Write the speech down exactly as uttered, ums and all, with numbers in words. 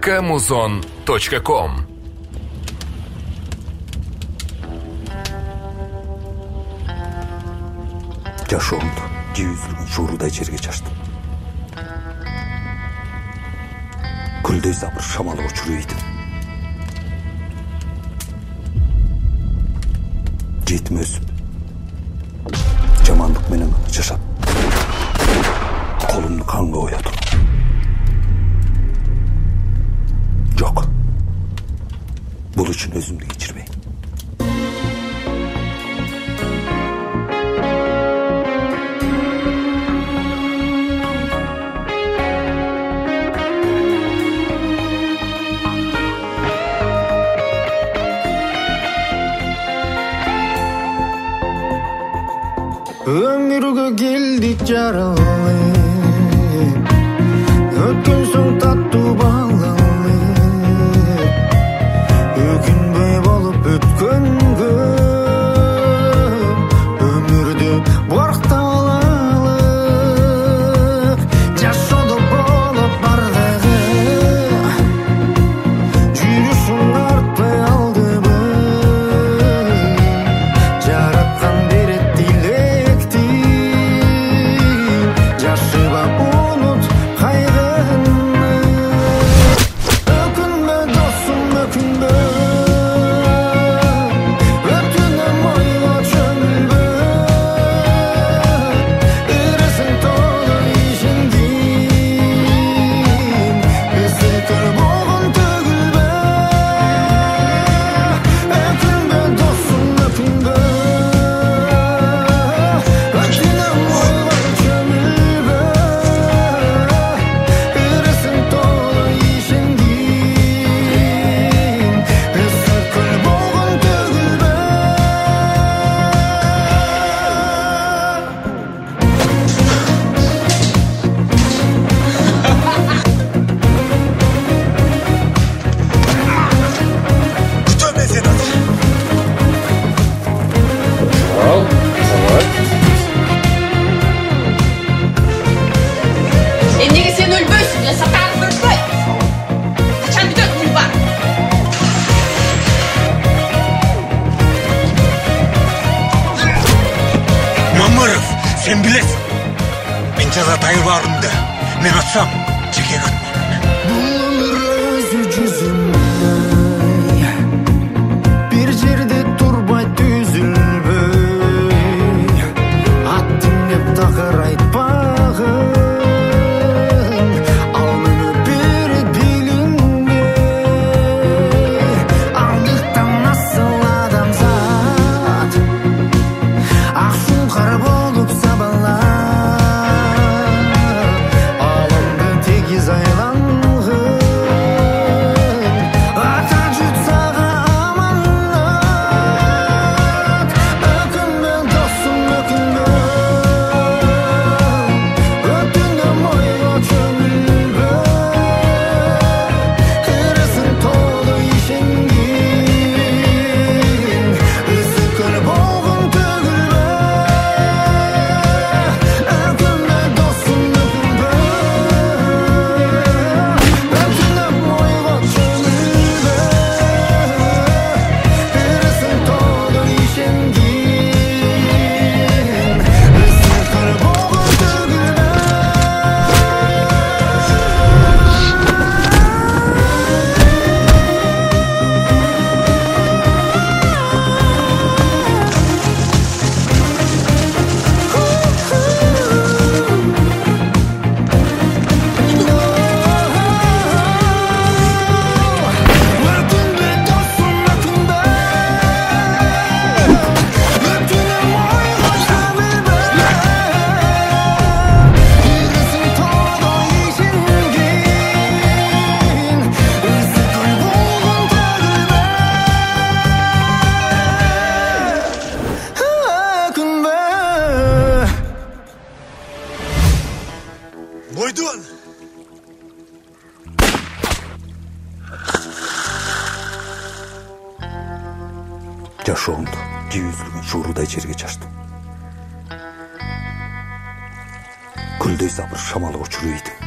камузон точка ком. Жашоомду жүйүзүлгөн шуурудай жерге чачтым. Күлдөй сабыр шамалы учурuydu. Жетим өсүп, жамандык менен жашап, колумду канга оятып. Жок. Бул үчүн өзүмдү кечирбейм. Ömürgө geldik jaralı, ötkөн соң таттуу баглалы, өкүнбөй болуп өткөнгө, өмүрдү борктап алалы, жашоодо болуп бардыгы, жүрүшүң артпай алдыбы, жараткан берет тилекти, жашыба унут кайгыны. Өкүнбө досум, өкүнбө, өтүнөм ойго чөмүлбө, ырысың толо ишендин, ысыкыр болгон төгүлбө. Өкүнбө досум, өкүнбө, өтүнөм ойго чөмүлбө, ырысың толо ишендин, ысыкыр болгон төгүлбө. Күтөм мен сени азыр. Ал, салат. Эмнеге сен өлбөйсүң? Я сатарып өлбөй. Качан бүтөт муй бар? Мамыров, сен билесиң. Мен жазатайы барымда. Мен атсам, жеке кат. Бул өмүр өзү жүзүмдөй, бир жерде турбай түзүлбөй, аттым деп такыр айтпагын, ал мени берет билинбей, андыктан асыл адамзат ак суңкар болуп сабалап, алымды тегиз айлангын, ата жутсага аманат. Өкүнбө досум, өкүнбө, өтүнөм ойго чөмүлбө, ырысың толо ишендин, ысыкыр болгон төгүлбө. Өкүнбө досум, өкүнбө, өтүнөм ойго чөмүлбө, ырысың толо ишендин, ысыкыр болгон төгүлбө. Өкүнбө досум, өкүнбө, өтүнөм ойго чөмүлбө, ырысың толо ишендин, ысыкыр болгон төгүлбө. Өкүнбө. Бойдон. Жашоомду жүйүзүлгөн шуурудай жерге чачтым. Күлдөй сабыр шамалы учурuydu.